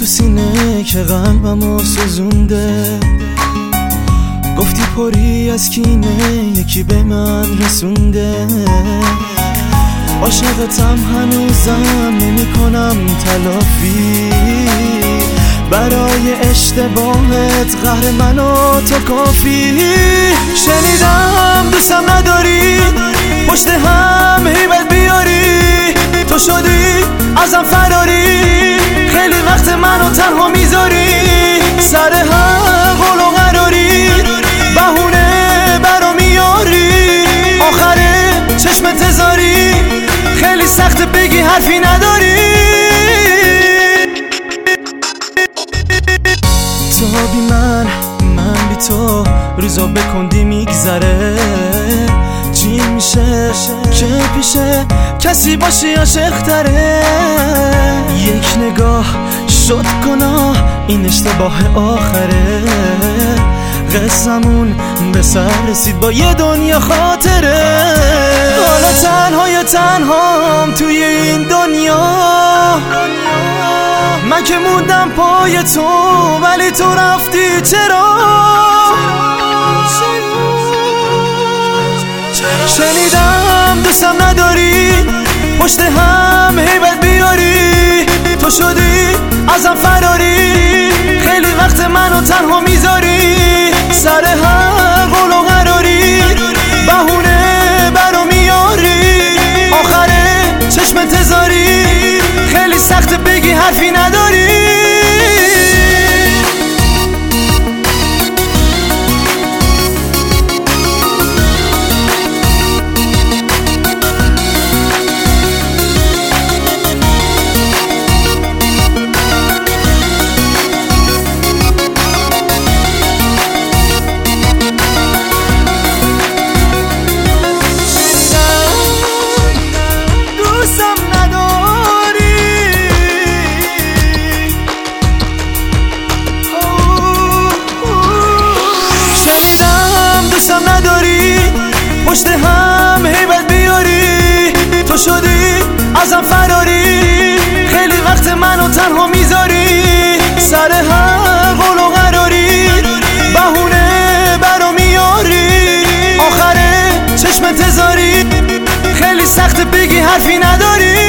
تو سینه که قلبمو سوزونده، گفتی پری از کینه یکی به من رسونده. عاشقتم هنوزم نمی کنم تلافی، برای اشتباهت قهر منو تو کافی. شنیدم دوستم نداری، پشت هم هیبت بیاری، تو شدی ازم فراری، خیلی وقت منو تنها میذاری، سر هم قول و قراری، بهونه برا میاری، آخره چشم تزاری، خیلی سخت بگی حرفی نداری. تو بی من بی تو، روزا به کندی میگذره، چی میشه که پیشه کسی باشی عاشق تره. یک نگاه شد گناه، این اشتباه آخره، قصمون به سر رسید با یه دنیا خاطره. حالا تنهام توی این دنیا، من که موندم پای تو ولی تو رفتی چرا؟ شنیدم دوستم نداری، پشت هم هیبت بیاری، تو شدی ازم فراری، خیلی وقت منو تنها میذاری، سر هر قول و قراری، بهونه برا میاری، آخره چشم تزاری، خیلی سخت بگی حرفی نداری. دوستم نداری، پشت هم هیبت بیاری، تو شدی ازم فراری، خیلی وقت منو تنها میذاری، سر هر قول و قراری، بهونه برا میاری، آخره چشم تزاری، خیلی سخت بگی حرفی نداری.